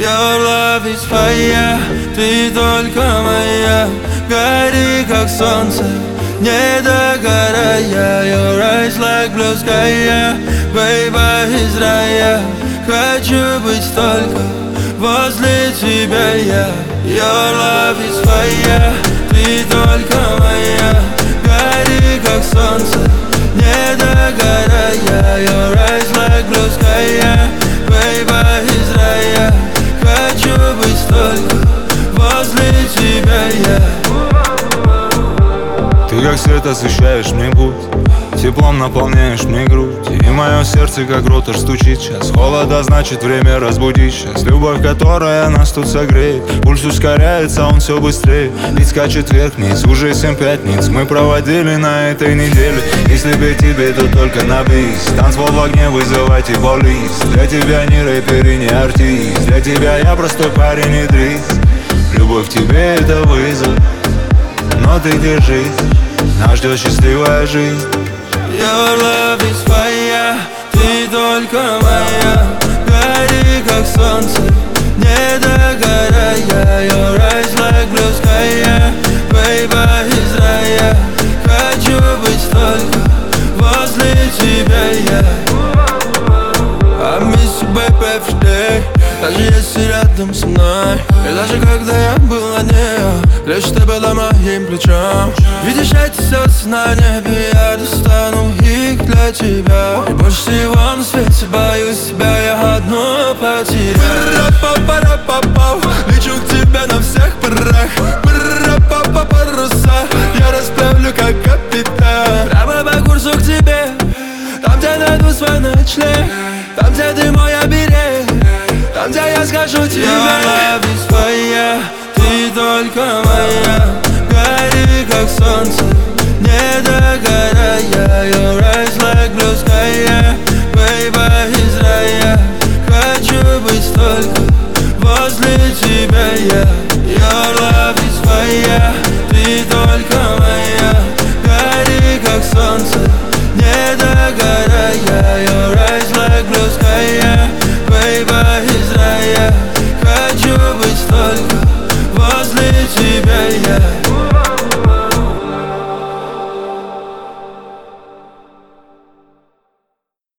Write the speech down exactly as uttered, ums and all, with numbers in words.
Your love is fire, ты только моя. Гори, как солнце, не догорая. Your eyes like blue sky, yeah. Baby, из рая. Хочу быть только возле тебя я. Your love is fire, ты только моя. Гори, как солнце, не догорая. Your eyes like blue sky, yeah. Baby, из рая. Хочу быть только возле тебя я. Ты как свет освещаешь мне путь, теплом наполняешь мне грудь. И мое сердце как ротор стучит сейчас. Холода, значит время разбудить сейчас. Любовь, которая нас тут согреет. Пульс ускоряется, он все быстрее. Ведь скачет вверх-вниз, уже семь пятниц мы проводили на этой неделе. Если бы тебе, то только на бис. Танцпол в огне, вызывайте полис. Для тебя не рэпер и не артист. Для тебя я простой парень Идрис. Любовь к тебе это вызов, но ты держись, нас ждет счастливая жизнь. Your love is fire, ты только моя. Гори, как солнце, не догорая. Your eyes like blue sky, yeah. Baby, из рая. Хочу быть только возле тебя я. I miss you, baby, every day. Даже если рядом со мной. И даже когда я был на ней, лишь ты была моим плечом. Видишь эти слезы на небе, я достану их для тебя. И больше всего на свете боюсь себя я одну потерять. Пара-па-пара-па-пау, лечу к тебе на всех парах. Пара-па-па-паруса, я расправлю как капитан. Прямо по курсу к тебе, там где найду свой ночлег. Там где ты мой оберег, там где я скажу тебе. Your love is fire, ты только моя. Гори, как солнце, не догорая. Your eyes like blue sky, yeah. Baby, из рая. Хочу быть только возле тебя я. Your love is fire.